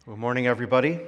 Good morning, everybody.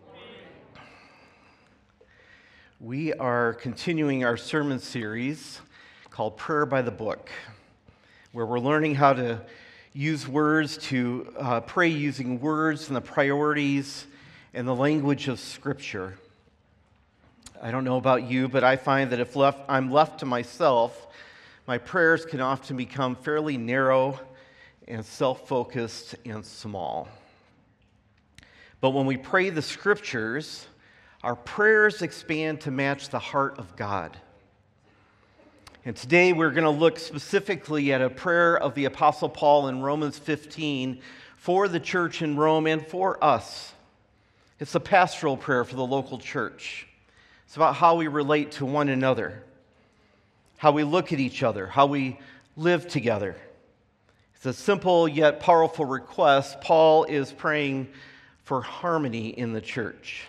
We are continuing our sermon series called Prayer by the Book, where we're learning how to use words to pray using words and the priorities and the language of Scripture. I don't know about you, but I find that if I'm left to myself, my prayers can often become fairly narrow and self-focused and small. But when we pray the Scriptures, our prayers expand to match the heart of God. And today we're going to look specifically at a prayer of the Apostle Paul in Romans 15 for the church in Rome and for us. It's a pastoral prayer for the local church. It's about how we relate to one another, how we look at each other, how we live together. It's a simple yet powerful request. Paul is praying for harmony in the church.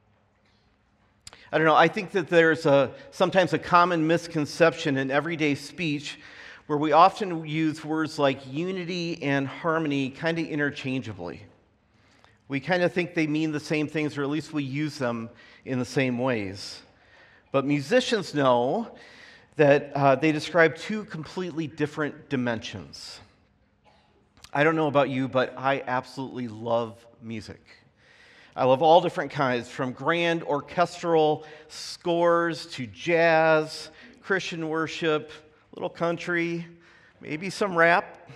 I don't know, I think that there's sometimes a common misconception in everyday speech where we often use words like unity and harmony kind of interchangeably. We kind of think they mean the same things, or at least we use them in the same ways. But musicians know that they describe two completely different dimensions. I don't know about you, but I absolutely love music. I love all different kinds, from grand orchestral scores to jazz, Christian worship, little country, maybe some rap,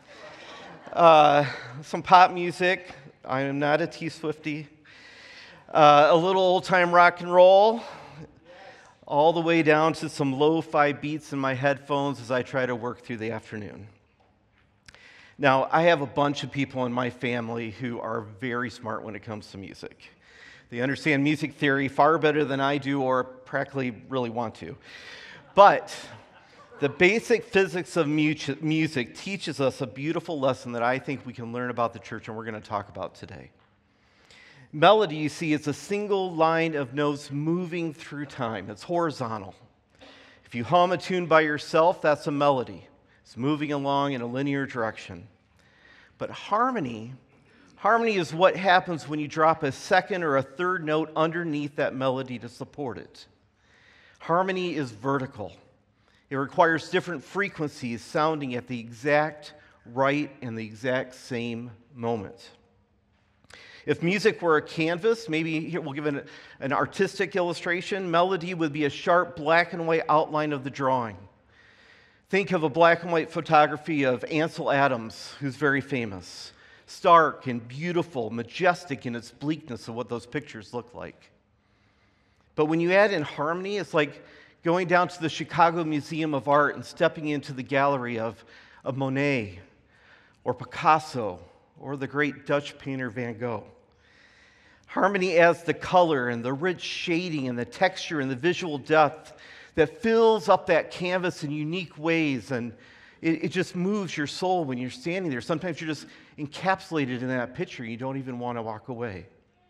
some pop music. I am not a T-Swiftie. A little old-time rock and roll, all the way down to some lo-fi beats in my headphones as I try to work through the afternoon. Now, I have a bunch of people in my family who are very smart when it comes to music. They understand music theory far better than I do, or practically really want to. But the basic physics of music teaches us a beautiful lesson that I think we can learn about the church, and we're going to talk about today. Melody, you see, is a single line of notes moving through time. It's horizontal. If you hum a tune by yourself, that's a melody. It's moving along in a linear direction. But harmony is what happens when you drop a second or a third note underneath that melody to support it. Harmony is vertical. It requires different frequencies sounding at the exact right and the exact same moment. If music were a canvas, maybe here we'll give an artistic illustration, melody would be a sharp black and white outline of the drawing. Think of a black and white photography of Ansel Adams, who's very famous. Stark and beautiful, majestic in its bleakness of what those pictures look like. But when you add in harmony, it's like going down to the Chicago Museum of Art and stepping into the gallery of Monet or Picasso or the great Dutch painter Van Gogh. Harmony adds the color and the rich shading and the texture and the visual depth that fills up that canvas in unique ways, and it just moves your soul when you're standing there. Sometimes you're just encapsulated in that picture. You don't even want to walk away.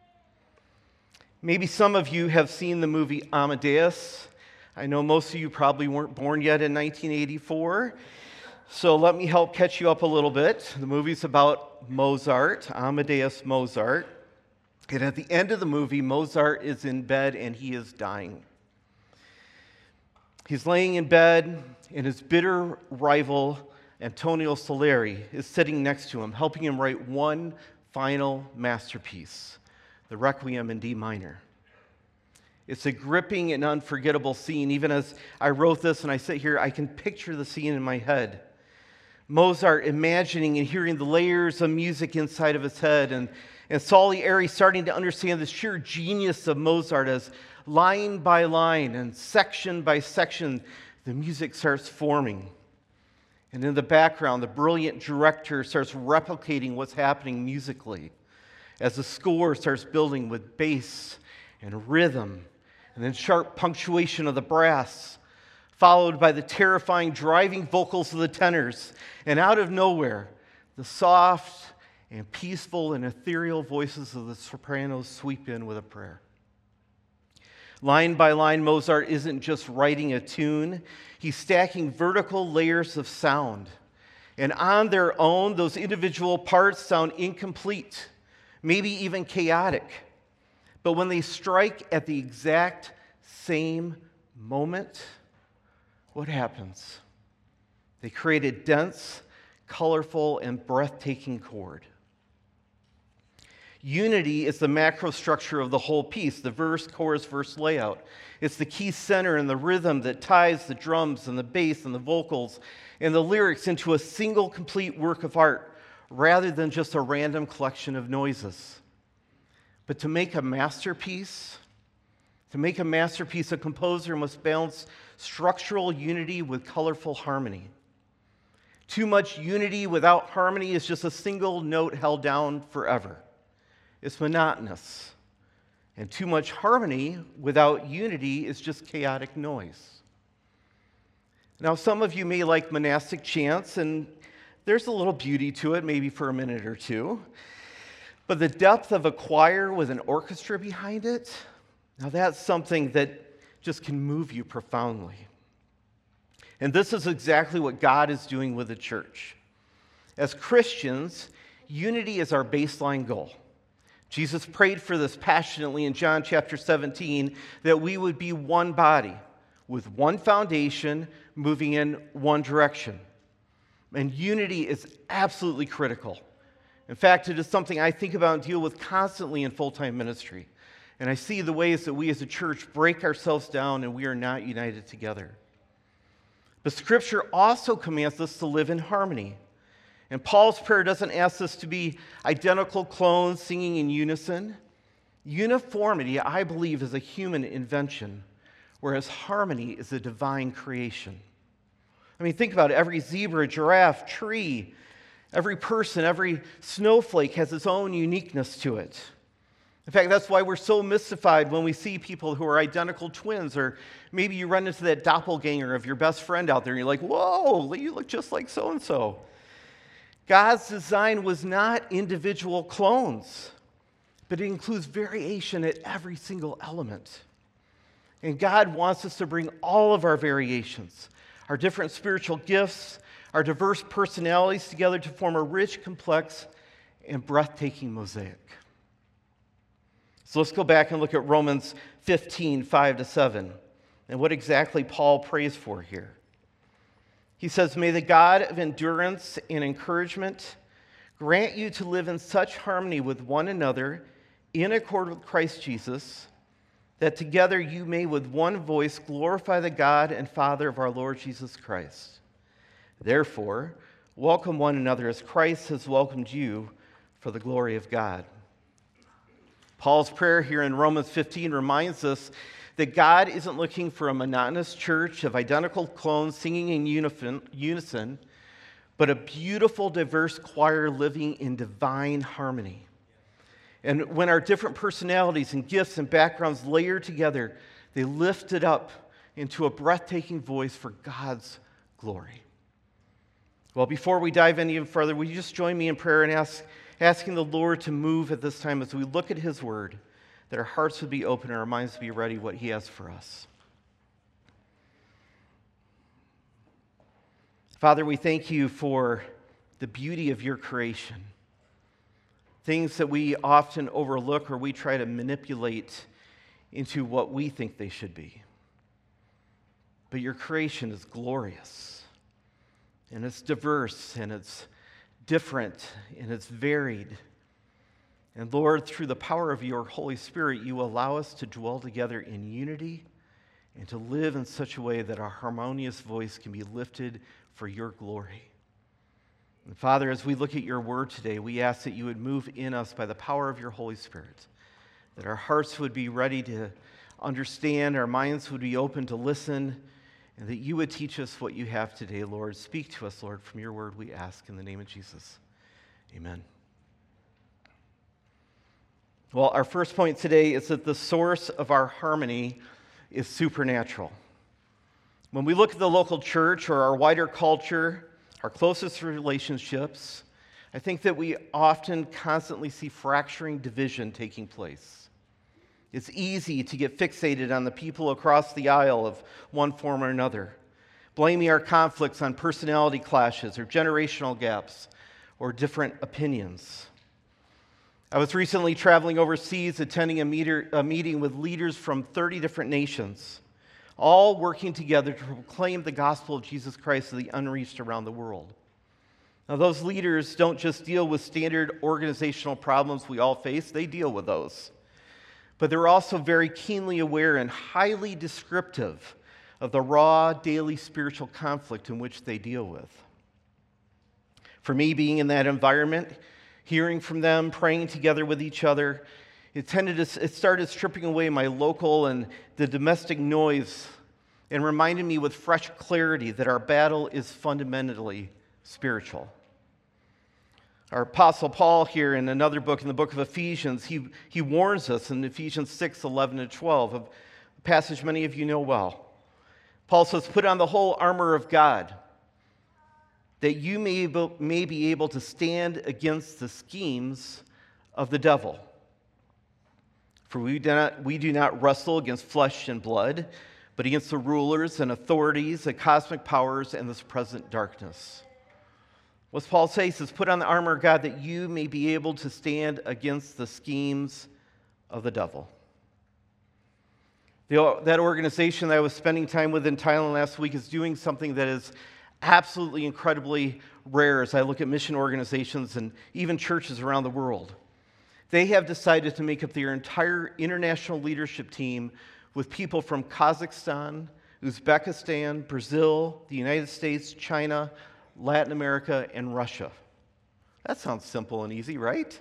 Maybe some of you have seen the movie Amadeus. I know most of you probably weren't born yet in 1984, so let me help catch you up a little bit. The movie's about Mozart, Amadeus Mozart, and at the end of the movie, Mozart is in bed and he is dying. He's laying in bed, and his bitter rival, Antonio Salieri, is sitting next to him, helping him write one final masterpiece, the Requiem in D minor. It's a gripping and unforgettable scene. Even as I wrote this and I sit here, I can picture the scene in my head. Mozart imagining and hearing the layers of music inside of his head, and Salieri starting to understand the sheer genius of Mozart as line by line and section by section, the music starts forming. And in the background, the brilliant director starts replicating what's happening musically as the score starts building with bass and rhythm, and then sharp punctuation of the brass, followed by the terrifying driving vocals of the tenors. And out of nowhere, the soft and peaceful and ethereal voices of the sopranos sweep in with a prayer. Line by line, Mozart isn't just writing a tune, he's stacking vertical layers of sound. And on their own, those individual parts sound incomplete, maybe even chaotic. But when they strike at the exact same moment, what happens? They create a dense, colorful, and breathtaking chord. Unity is the macro structure of the whole piece, the verse, chorus, verse layout. It's the key center and the rhythm that ties the drums and the bass and the vocals and the lyrics into a single complete work of art rather than just a random collection of noises. But to make a masterpiece, a composer must balance structural unity with colorful harmony. Too much unity without harmony is just a single note held down forever. It's monotonous. And too much harmony without unity is just chaotic noise. Now, some of you may like monastic chants, and there's a little beauty to it, maybe for a minute or two. But the depth of a choir with an orchestra behind it, now that's something that just can move you profoundly. And this is exactly what God is doing with the church. As Christians, unity is our baseline goal. Jesus prayed for this passionately in John chapter 17, that we would be one body with one foundation moving in one direction. And unity is absolutely critical. In fact, it is something I think about and deal with constantly in full-time ministry. And I see the ways that we as a church break ourselves down and we are not united together. But Scripture also commands us to live in harmony. And Paul's prayer doesn't ask us to be identical clones singing in unison. Uniformity, I believe, is a human invention, whereas harmony is a divine creation. I mean, think about it. Every zebra, giraffe, tree, every person, every snowflake has its own uniqueness to it. In fact, that's why we're so mystified when we see people who are identical twins, or maybe you run into that doppelganger of your best friend out there and you're like, whoa, you look just like so-and-so. God's design was not individual clones, but it includes variation at every single element. And God wants us to bring all of our variations, our different spiritual gifts, our diverse personalities together to form a rich, complex, and breathtaking mosaic. So let's go back and look at Romans 15, 5-7, and what exactly Paul prays for here. He says, "May the God of endurance and encouragement grant you to live in such harmony with one another in accord with Christ Jesus, that together you may with one voice glorify the God and Father of our Lord Jesus Christ. Therefore, welcome one another as Christ has welcomed you for the glory of God." Paul's prayer here in Romans 15 reminds us that God isn't looking for a monotonous church of identical clones singing in unison, but a beautiful, diverse choir living in divine harmony. And when our different personalities and gifts and backgrounds layer together, they lift it up into a breathtaking voice for God's glory. Well, before we dive in even further, will you just join me in prayer and asking the Lord to move at this time as we look at His Word, that our hearts would be open and our minds would be ready what He has for us. Father, we thank you for the beauty of your creation. Things that we often overlook or we try to manipulate into what we think they should be. But your creation is glorious, and it's diverse, and it's different, and it's varied. And Lord, through the power of your Holy Spirit, you allow us to dwell together in unity and to live in such a way that our harmonious voice can be lifted for your glory. And Father, as we look at your word today, we ask that you would move in us by the power of your Holy Spirit, that our hearts would be ready to understand, our minds would be open to listen, and that you would teach us what you have today, Lord. Speak to us, Lord, from your word we ask in the name of Jesus. Amen. Well, our first point today is that the source of our harmony is supernatural. When we look at the local church or our wider culture, our closest relationships, I think that we often constantly see fracturing division taking place. It's easy to get fixated on the people across the aisle of one form or another, blaming our conflicts on personality clashes or generational gaps or different opinions. I was recently traveling overseas, attending a meeting with leaders from 30 different nations, all working together to proclaim the gospel of Jesus Christ to the unreached around the world. Now, those leaders don't just deal with standard organizational problems we all face, they deal with those. But they're also very keenly aware and highly descriptive of the raw, daily spiritual conflict in which they deal with. For me, being in that environment, hearing from them, praying together with each other, it started stripping away my local and the domestic noise and reminded me with fresh clarity that our battle is fundamentally spiritual. Our Apostle Paul here in another book, in the book of Ephesians, he warns us in Ephesians 6, 11 and 12, a passage many of you know well. Paul says, "Put on the whole armor of God, that you may be able to stand against the schemes of the devil. For we do not wrestle against flesh and blood, but against the rulers and authorities, the cosmic powers, and this present darkness." What Paul says is, put on the armor of God that you may be able to stand against the schemes of the devil. That organization that I was spending time with in Thailand last week is doing something that is absolutely incredibly rare as I look at mission organizations and even churches around the world. They have decided to make up their entire international leadership team with people from Kazakhstan, Uzbekistan, Brazil, the United States, China, Latin America, and Russia. That sounds simple and easy, right?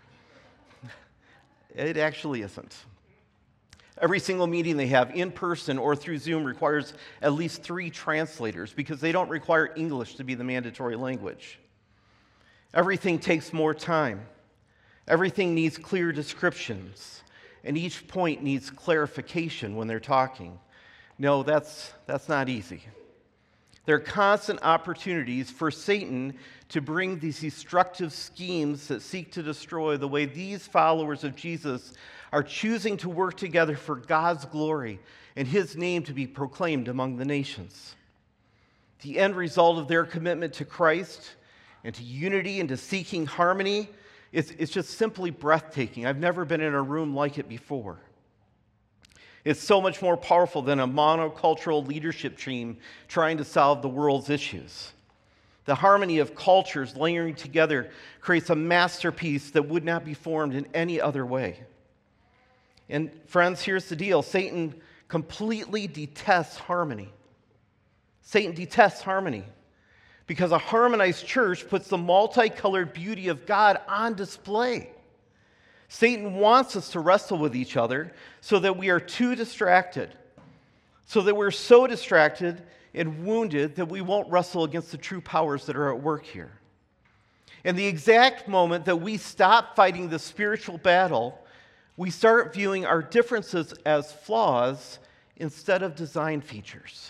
It actually isn't. Every single meeting they have, in person or through Zoom, requires at least 3 translators because they don't require English to be the mandatory language. Everything takes more time. Everything needs clear descriptions, and each point needs clarification when they're talking. No, that's not easy. There are constant opportunities for Satan to bring these destructive schemes that seek to destroy the way these followers of Jesus are choosing to work together for God's glory and his name to be proclaimed among the nations. The end result of their commitment to Christ and to unity and to seeking harmony it's just simply breathtaking. I've never been in a room like it before. It's so much more powerful than a monocultural leadership team trying to solve the world's issues. The harmony of cultures layering together creates a masterpiece that would not be formed in any other way. And friends, here's the deal. Satan completely detests harmony. Satan detests harmony because a harmonized church puts the multicolored beauty of God on display. Satan wants us to wrestle with each other so that we are too distracted, so that we're so distracted and wounded that we won't wrestle against the true powers that are at work here. And the exact moment that we stop fighting the spiritual battle, we start viewing our differences as flaws instead of design features.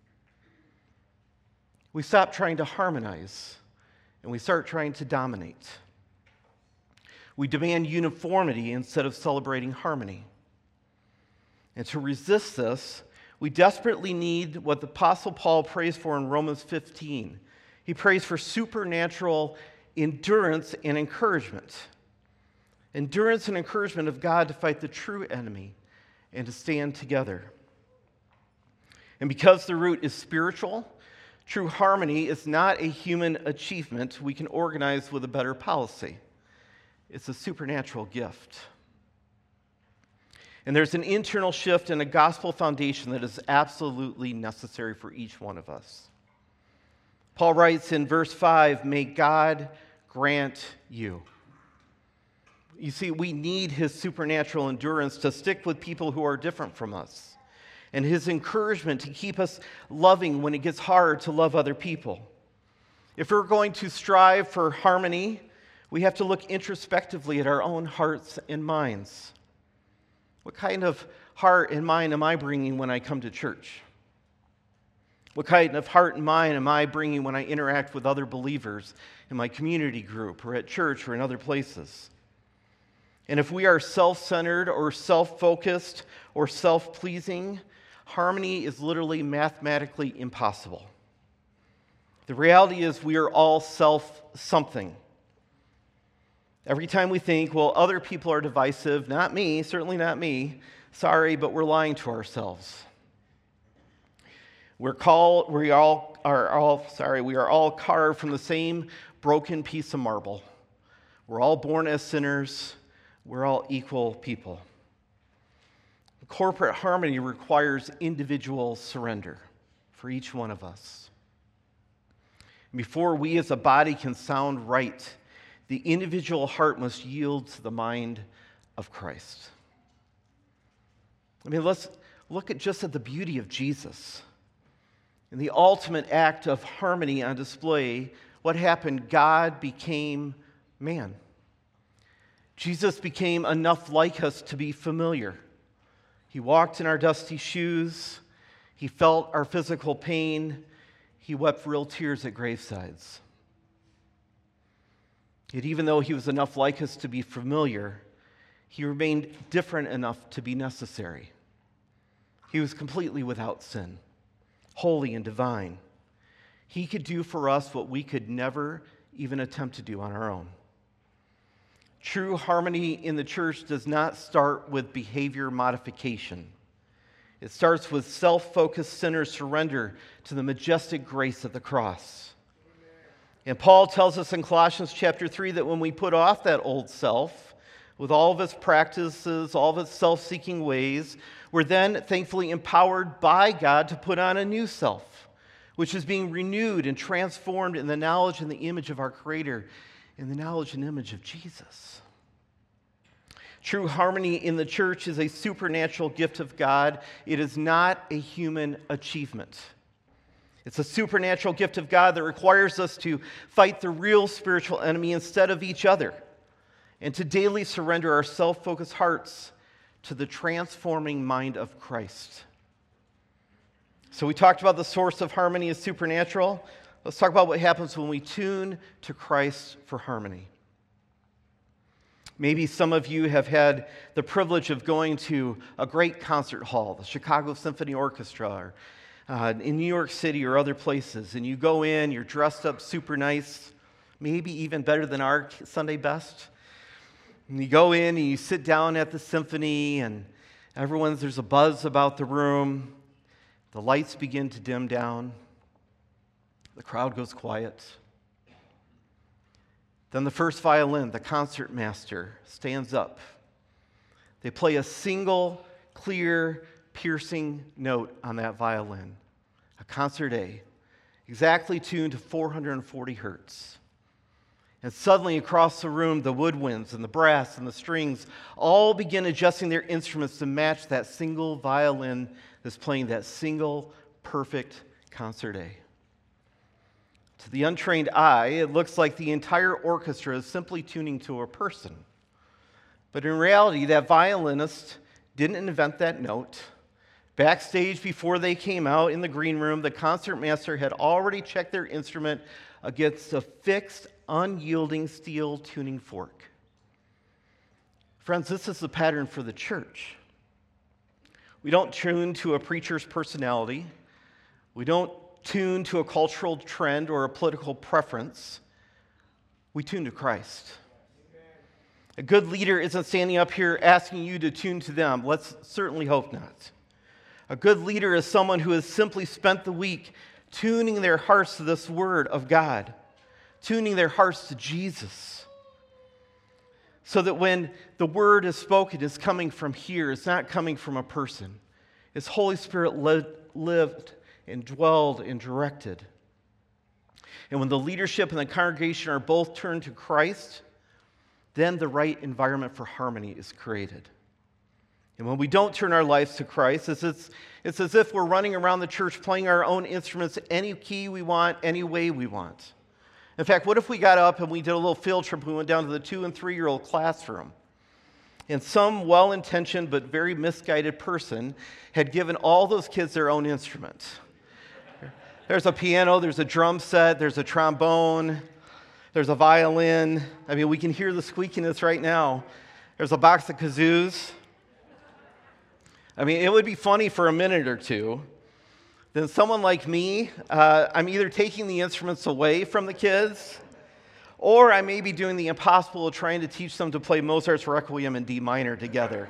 We stop trying to harmonize, and we start trying to dominate. We demand uniformity instead of celebrating harmony. And to resist this, we desperately need what the Apostle Paul prays for in Romans 15. He prays for supernatural endurance and encouragement. Endurance and encouragement of God to fight the true enemy and to stand together. And because the root is spiritual, true harmony is not a human achievement we can organize with a better policy. It's a supernatural gift. And there's an internal shift and a gospel foundation that is absolutely necessary for each one of us. Paul writes in verse 5, "May God grant you." You see, we need his supernatural endurance to stick with people who are different from us, and his encouragement to keep us loving when it gets hard to love other people. If we're going to strive for harmony, we have to look introspectively at our own hearts and minds. What kind of heart and mind am I bringing when I come to church? What kind of heart and mind am I bringing when I interact with other believers in my community group or at church or in other places? And if we are self-centered or self-focused or self-pleasing, harmony is literally mathematically impossible. The reality is we are all self-something. Every time we think, well, other people are divisive, not me, certainly not me, sorry, but we're lying to ourselves. We are all carved from the same broken piece of marble. We're all born as sinners. We're all equal people. Corporate harmony requires individual surrender for each one of us. Before we as a body can sound right, the individual heart must yield to the mind of Christ. I mean, let's look at the beauty of Jesus. In the ultimate act of harmony on display, what happened? God became man. Jesus became enough like us to be familiar. He walked in our dusty shoes. He felt our physical pain. He wept real tears at gravesides. Yet even though he was enough like us to be familiar, he remained different enough to be necessary. He was completely without sin, holy and divine. He could do for us what we could never even attempt to do on our own. True harmony in the church does not start with behavior modification. It starts with self-focused sinner surrender to the majestic grace of the cross. And Paul tells us in Colossians chapter 3 that when we put off that old self, with all of its practices, all of its self-seeking ways, we're then thankfully empowered by God to put on a new self, which is being renewed and transformed in the knowledge and the image of our Creator, in the knowledge and image of Jesus. True harmony in the church is a supernatural gift of God. It is not a human achievement. It's a supernatural gift of God that requires us to fight the real spiritual enemy instead of each other, and to daily surrender our self-focused hearts to the transforming mind of Christ. So we talked about the source of harmony is supernatural. Let's talk about what happens when we tune to Christ for harmony. Maybe some of you have had the privilege of going to a great concert hall, the Chicago Symphony Orchestra, or in New York City or other places, and you go in, you're dressed up super nice, maybe even better than our Sunday best. And you go in and you sit down at the symphony, and there's a buzz about the room. The lights begin to dim down. The crowd goes quiet. Then the first violin, the concertmaster, stands up. They play a single, clear, piercing note on that violin, a concert A, exactly tuned to 440 hertz. And suddenly across the room, the woodwinds and the brass and the strings all begin adjusting their instruments to match that single violin that's playing that single, perfect concert A. To the untrained eye, it looks like the entire orchestra is simply tuning to a person. But in reality, that violinist didn't invent that note. Backstage, before they came out in the green room, the concertmaster had already checked their instrument against a fixed, unyielding steel tuning fork. Friends, this is the pattern for the church. We don't tune to a preacher's personality. We don't tune to a cultural trend or a political preference. We tune to Christ. A good leader isn't standing up here asking you to tune to them. Let's certainly hope not. A good leader is someone who has simply spent the week tuning their hearts to this word of God, tuning their hearts to Jesus, so that when the word is spoken, it's coming from here. It's not coming from a person. It's Holy Spirit lived and dwelled and directed. And when the leadership and the congregation are both turned to Christ, then the right environment for harmony is created. And when we don't turn our lives to Christ, it's as if we're running around the church playing our own instruments any key we want, any way we want. In fact, what if we got up and we did a little field trip, we went down to the 2- and 3-year-old classroom, and some well-intentioned but very misguided person had given all those kids their own instrument. There's a piano, there's a drum set, there's a trombone, there's a violin. I mean, we can hear the squeakiness right now. There's a box of kazoos. I mean, it would be funny for a minute or two. Then someone like me, I'm either taking the instruments away from the kids, Or I may be doing the impossible of trying to teach them to play Mozart's Requiem in D minor together.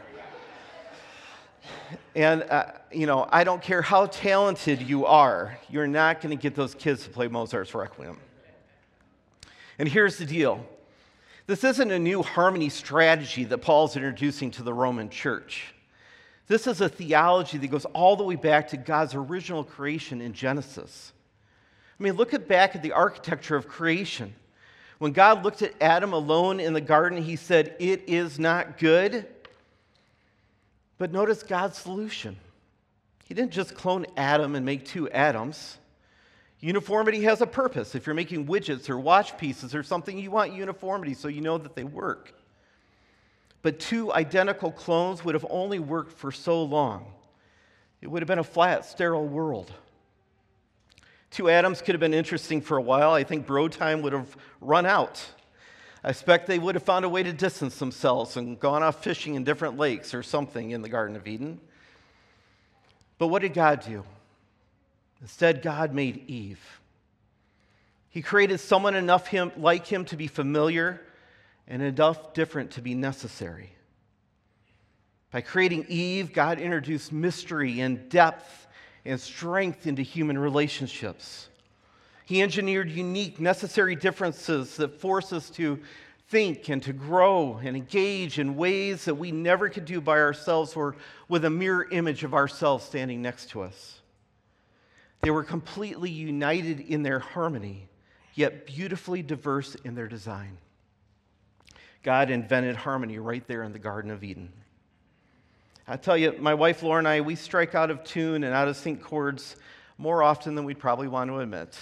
And, I don't care how talented you are, you're not going to get those kids to play Mozart's Requiem. And here's the deal. This isn't a new harmony strategy that Paul's introducing to the Roman church. This is a theology that goes all the way back to God's original creation in Genesis. I mean, look back at the architecture of creation. When God looked at Adam alone in the garden, he said, "It is not good." But notice God's solution. He didn't just clone Adam and make two Adams. Uniformity has a purpose. If you're making widgets or watch pieces or something, you want uniformity so you know that they work. But two identical clones would have only worked for so long. It would have been a flat, sterile world. Two Adams could have been interesting for a while. I think bro time would have run out. I expect they would have found a way to distance themselves and gone off fishing in different lakes or something in the Garden of Eden. But what did God do? Instead, God made Eve. He created someone enough like him to be familiar and enough different to be necessary. By creating Eve, God introduced mystery and depth and strength into human relationships. He engineered unique, necessary differences that force us to think and to grow and engage in ways that we never could do by ourselves or with a mirror image of ourselves standing next to us. They were completely united in their harmony, yet beautifully diverse in their design. God invented harmony right there in the Garden of Eden. I tell you, my wife Laura and I, we strike out of tune and out of sync chords more often than we'd probably want to admit.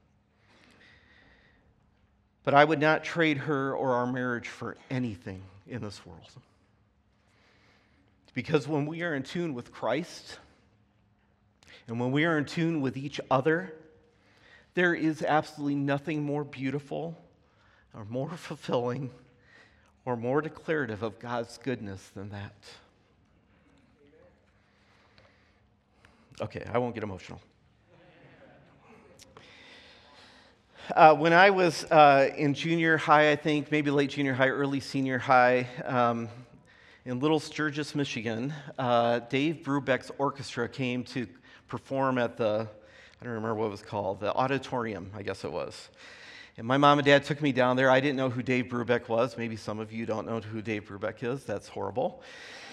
But I would not trade her or our marriage for anything in this world. Because when we are in tune with Christ, and when we are in tune with each other, there is absolutely nothing more beautiful or more fulfilling or more declarative of God's goodness than that. Okay, I won't get emotional. When I was in junior high, I think, maybe late junior high, early senior high, in Little Sturgis, Michigan, Dave Brubeck's orchestra came to perform at I don't remember what it was called, the auditorium, I guess it was. And my mom and dad took me down there. I didn't know who Dave Brubeck was. Maybe some of you don't know who Dave Brubeck is. That's horrible.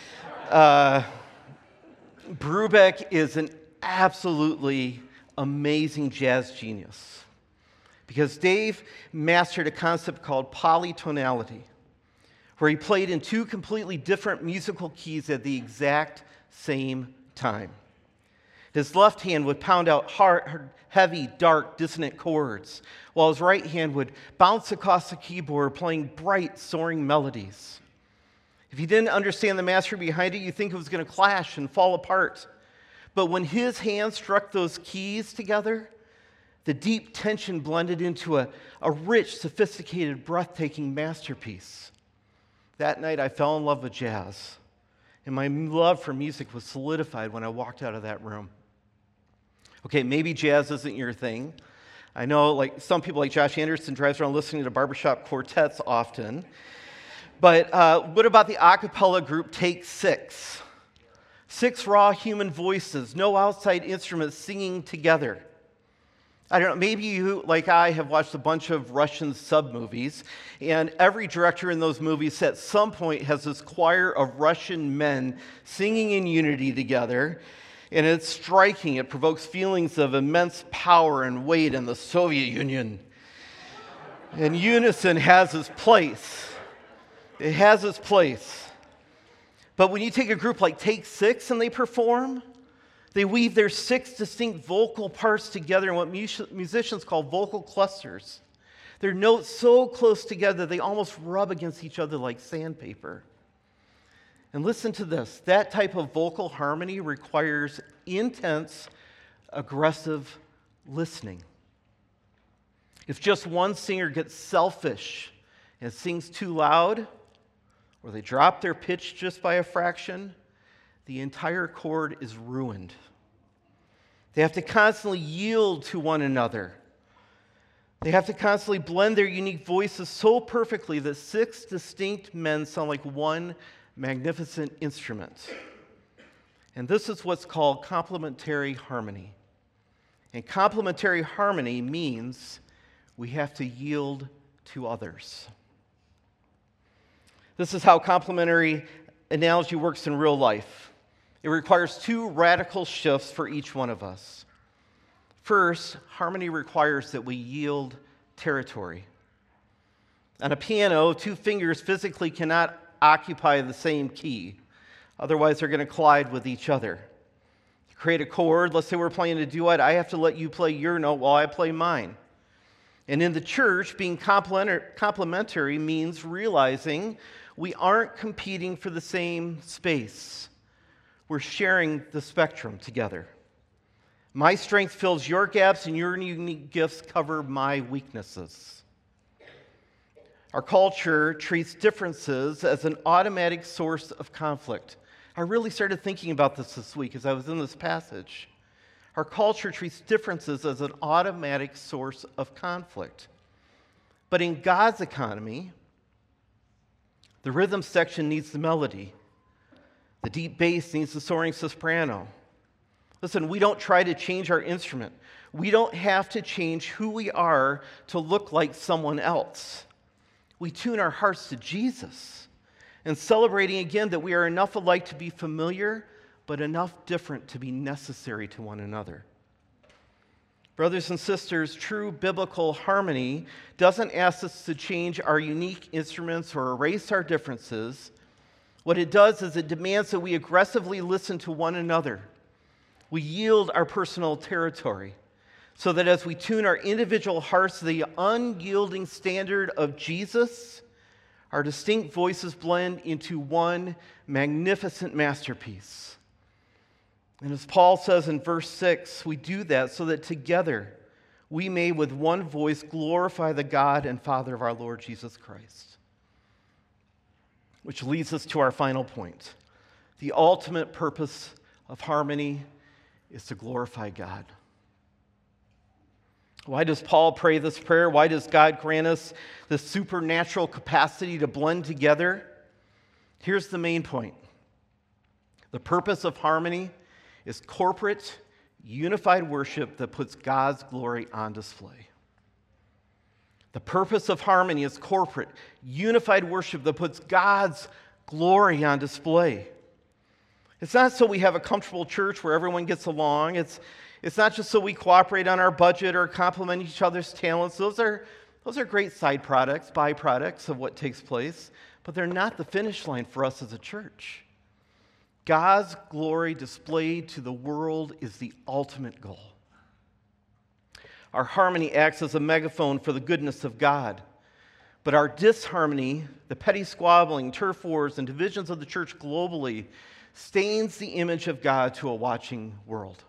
Brubeck is an absolutely amazing jazz genius because Dave mastered a concept called polytonality, where he played in two completely different musical keys at the exact same time. His left hand would pound out hard, heavy, dark, dissonant chords, while his right hand would bounce across the keyboard, playing bright, soaring melodies. If you didn't understand the mastery behind it, you'd think it was going to clash and fall apart. But when his hands struck those keys together, the deep tension blended into a rich, sophisticated, breathtaking masterpiece. That night, I fell in love with jazz, and my love for music was solidified when I walked out of that room. Okay, maybe jazz isn't your thing. I know, like some people, like Josh Anderson, drives around listening to barbershop quartets often. But what about the a cappella group Take Six? 6 raw human voices, no outside instruments singing together. I don't know, maybe you, like I, have watched a bunch of Russian sub-movies, and every director in those movies at some point has this choir of Russian men singing in unity together, and it's striking. It provokes feelings of immense power and weight in the Soviet Union. And unison has its place. It has its place. But when you take a group like Take Six and they perform, they weave their 6 distinct vocal parts together in what musicians call vocal clusters. Their notes so close together they almost rub against each other like sandpaper. And listen to this. That type of vocal harmony requires intense, aggressive listening. If just one singer gets selfish and sings too loud, or they drop their pitch just by a fraction, the entire chord is ruined. They have to constantly yield to one another. They have to constantly blend their unique voices so perfectly that 6 distinct men sound like one magnificent instrument. And this is what's called complementary harmony. And complementary harmony means we have to yield to others. This is how complementary analogy works in real life. It requires 2 radical shifts for each one of us. First, harmony requires that we yield territory. On a piano, 2 fingers physically cannot occupy the same key. Otherwise, they're going to collide with each other. You create a chord. Let's say we're playing a duet. I have to let you play your note while I play mine. And in the church, being complementary means realizing we aren't competing for the same space. We're sharing the spectrum together. My strength fills your gaps, and your unique gifts cover my weaknesses. Our culture treats differences as an automatic source of conflict. I really started thinking about this week as I was in this passage. Our culture treats differences as an automatic source of conflict. But in God's economy, the rhythm section needs the melody. The deep bass needs the soaring soprano. Listen, we don't try to change our instrument. We don't have to change who we are to look like someone else. We tune our hearts to Jesus and celebrating again that we are enough alike to be familiar, but enough different to be necessary to one another. Brothers and sisters, true biblical harmony doesn't ask us to change our unique instruments or erase our differences. What it does is it demands that we aggressively listen to one another. We yield our personal territory so that as we tune our individual hearts to the unyielding standard of Jesus, our distinct voices blend into one magnificent masterpiece. And as Paul says in verse 6, we do that so that together we may with one voice glorify the God and Father of our Lord Jesus Christ. Which leads us to our final point. The ultimate purpose of harmony is to glorify God. Why does Paul pray this prayer? Why does God grant us the supernatural capacity to blend together? Here's the main point. The purpose of harmony is corporate, unified worship that puts God's glory on display. The purpose of harmony is corporate, unified worship that puts God's glory on display. It's not so we have a comfortable church where everyone gets along. It's not just so we cooperate on our budget or complement each other's talents. Those are great side products, byproducts of what takes place, but they're not the finish line for us as a church. God's glory displayed to the world is the ultimate goal. Our harmony acts as a megaphone for the goodness of God. But our disharmony, the petty squabbling, turf wars, and divisions of the church globally stains the image of God to a watching world.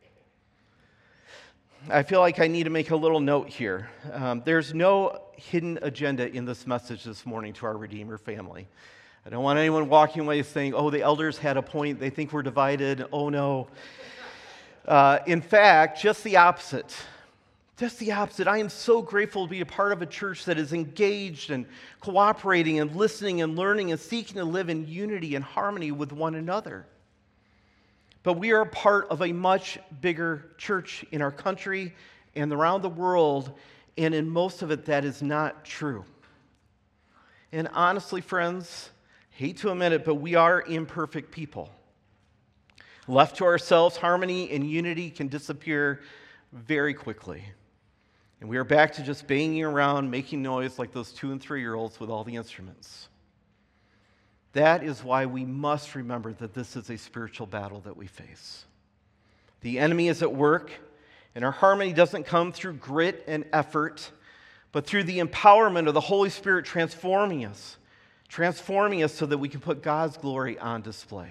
I feel like I need to make a little note here. There's no hidden agenda in this message this morning to our Redeemer family. I don't want anyone walking away saying, oh, the elders had a point. They think we're divided. Oh, no. In fact, just the opposite. Just the opposite. I am so grateful to be a part of a church that is engaged and cooperating and listening and learning and seeking to live in unity and harmony with one another. But we are a part of a much bigger church in our country and around the world, and in most of it, that is not true. And honestly, friends, hate to admit it, but we are imperfect people. Left to ourselves, harmony and unity can disappear very quickly. And we are back to just banging around, making noise like those 2- and 3-year-olds with all the instruments. That is why we must remember that this is a spiritual battle that we face. The enemy is at work, and our harmony doesn't come through grit and effort, but through the empowerment of the Holy Spirit transforming us so that we can put God's glory on display.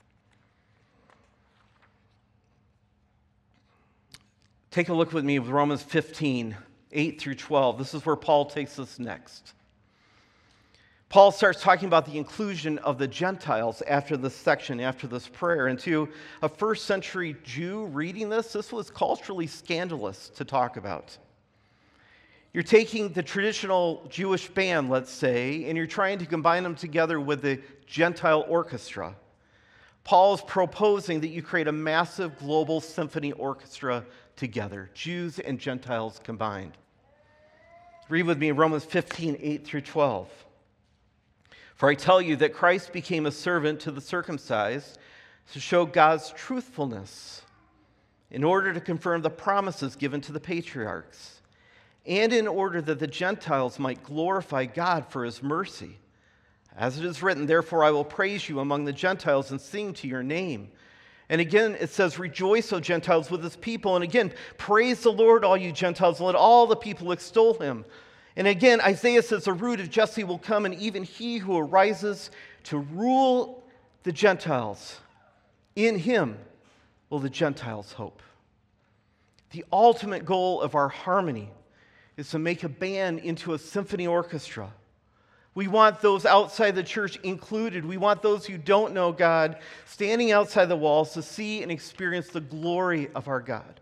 Take a look with me with Romans 15, 8 through 12. This is where Paul takes us next. Paul starts talking about the inclusion of the Gentiles after this section, after this prayer. And to a first century Jew reading this was culturally scandalous to talk about. You're taking the traditional Jewish band, let's say, and you're trying to combine them together with the Gentile orchestra. Paul is proposing that you create a massive global symphony orchestra together, Jews and Gentiles combined. Read with me Romans 15, 8 through 12. For I tell you that Christ became a servant to the circumcised to show God's truthfulness, in order to confirm the promises given to the patriarchs, and in order that the Gentiles might glorify God for his mercy. As it is written, therefore I will praise you among the Gentiles and sing to your name. And again it says, rejoice, O Gentiles, with his people. And again, praise the Lord, all you Gentiles, and let all the people extol him. And again, Isaiah says, the root of Jesse will come, and even he who arises to rule the Gentiles. In him will the Gentiles hope. The ultimate goal of our harmony is to make a band into a symphony orchestra. We want those outside the church included. We want those who don't know God standing outside the walls to see and experience the glory of our God.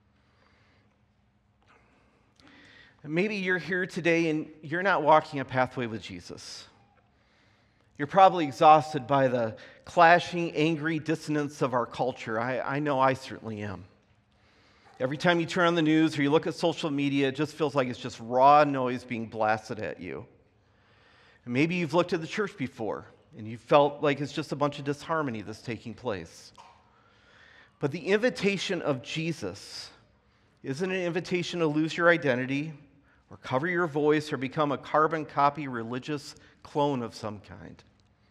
And maybe you're here today and you're not walking a pathway with Jesus. You're probably exhausted by the clashing, angry dissonance of our culture. I know I certainly am. Every time you turn on the news or you look at social media, it just feels like it's just raw noise being blasted at you. And maybe you've looked at the church before and you felt like it's just a bunch of disharmony that's taking place. But the invitation of Jesus isn't an invitation to lose your identity or cover your voice or become a carbon copy religious clone of some kind.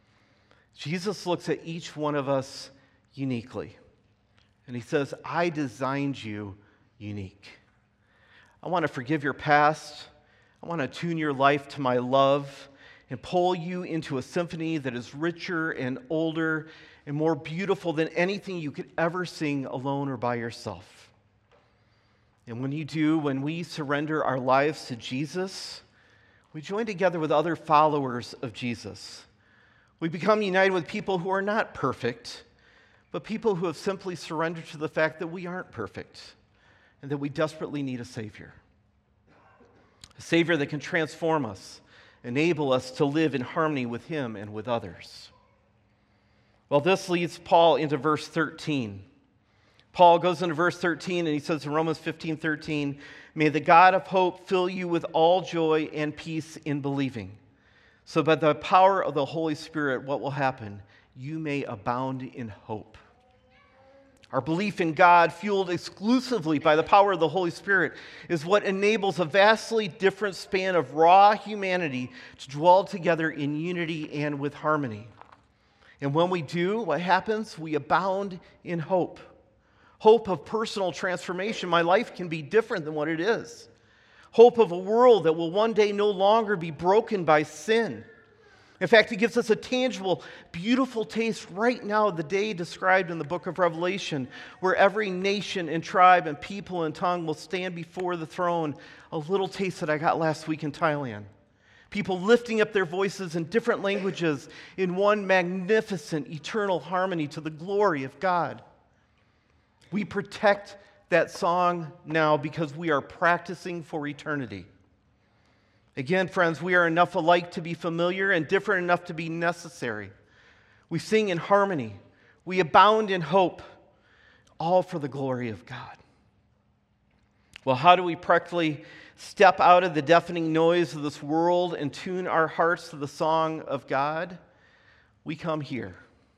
Jesus looks at each one of us uniquely. And he says, I designed you unique. I want to forgive your past. I want to tune your life to my love and pull you into a symphony that is richer and older and more beautiful than anything you could ever sing alone or by yourself. And when you do, when we surrender our lives to Jesus, we join together with other followers of Jesus. We become united with people who are not perfect, but people who have simply surrendered to the fact that we aren't perfect and that we desperately need a Savior. A Savior that can transform us, enable us to live in harmony with Him and with others. Well, this leads Paul into verse 13. Paul goes into verse 13 and he says in Romans 15:13, may the God of hope fill you with all joy and peace in believing. So by the power of the Holy Spirit, what will happen? You may abound in hope. Our belief in God, fueled exclusively by the power of the Holy Spirit, is what enables a vastly different span of raw humanity to dwell together in unity and with harmony. And when we do, what happens? We abound in hope. Hope of personal transformation. My life can be different than what it is. Hope of a world that will one day no longer be broken by sin. In fact, it gives us a tangible, beautiful taste right now of the day described in the book of Revelation, where every nation and tribe and people and tongue will stand before the throne. A little taste that I got last week in Thailand. People lifting up their voices in different languages in one magnificent, eternal harmony to the glory of God. We protect that song now because we are practicing for eternity. Again, friends, we are enough alike to be familiar and different enough to be necessary. We sing in harmony. We abound in hope, all for the glory of God. Well, how do we practically step out of the deafening noise of this world and tune our hearts to the song of God? We come here,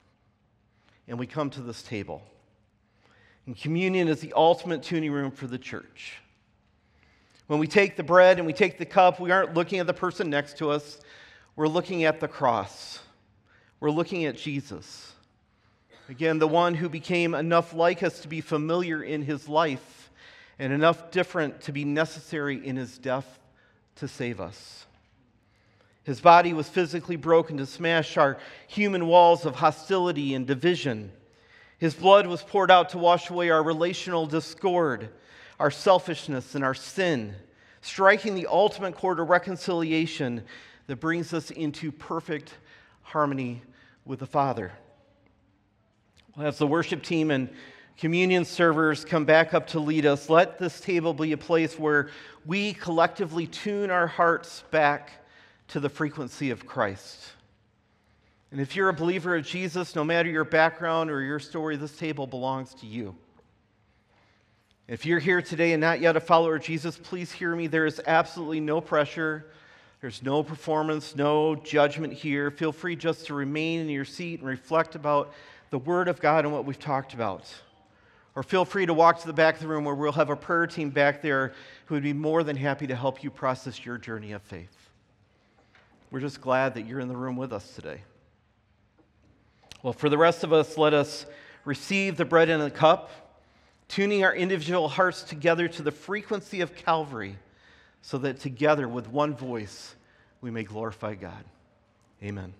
and we come to this table. And communion is the ultimate tuning room for the church. When we take the bread and we take the cup, we aren't looking at the person next to us. We're looking at the cross. We're looking at Jesus. Again, the one who became enough like us to be familiar in his life and enough different to be necessary in his death to save us. His body was physically broken to smash our human walls of hostility and division. His blood was poured out to wash away our relational discord, our selfishness, and our sin, striking the ultimate chord of reconciliation that brings us into perfect harmony with the Father. Well, as the worship team and communion servers come back up to lead us, let this table be a place where we collectively tune our hearts back to the frequency of Christ. And if you're a believer of Jesus, no matter your background or your story, this table belongs to you. If you're here today and not yet a follower of Jesus, please hear me. There is absolutely no pressure. There's no performance, no judgment here. Feel free just to remain in your seat and reflect about the Word of God and what we've talked about. Or feel free to walk to the back of the room where we'll have a prayer team back there who would be more than happy to help you process your journey of faith. We're just glad that you're in the room with us today. Well, for the rest of us, let us receive the bread and the cup, tuning our individual hearts together to the frequency of Calvary, so that together with one voice we may glorify God. Amen.